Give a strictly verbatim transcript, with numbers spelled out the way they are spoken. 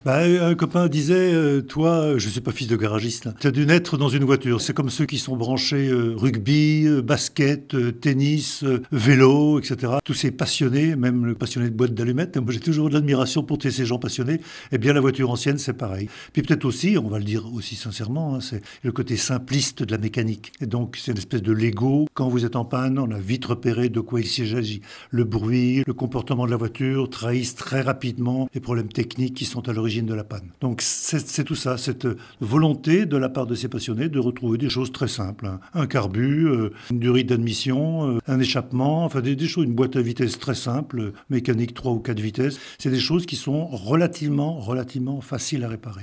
Bah, un copain disait, heu: «Toi, je suis pas fils de garagiste, hein, tu as dû naître dans une voiture. C'est comme ceux qui sont branchés, heu, rugby, heu, basket, heu, tennis, heu, vélo et cetera. Tous ces passionnés, même le passionné de boîte d'allumettes, moi j'ai toujours de l'admiration pour tous ces gens passionnés. Eh bien la voiture ancienne, c'est pareil. Puis peut-être aussi, on va le dire aussi sincèrement, hein, c'est le côté simpliste de la mécanique et donc c'est une espèce de Lego. Quand vous êtes en panne, on a vite repéré de quoi il s'agit. Le bruit, le comportement de la voiture trahissent très rapidement les problèmes techniques qui sont à l'origine de la panne. Donc c'est c'est tout ça, cette volonté de la part de ces passionnés de retrouver des choses très simples, hein. Un carbu, euh, une durée d'admission, euh, un échappement, enfin des, des choses, une boîte à vitesse très simple, euh, mécanique trois ou quatre vitesses. C'est des choses qui sont relativement, relativement faciles à réparer.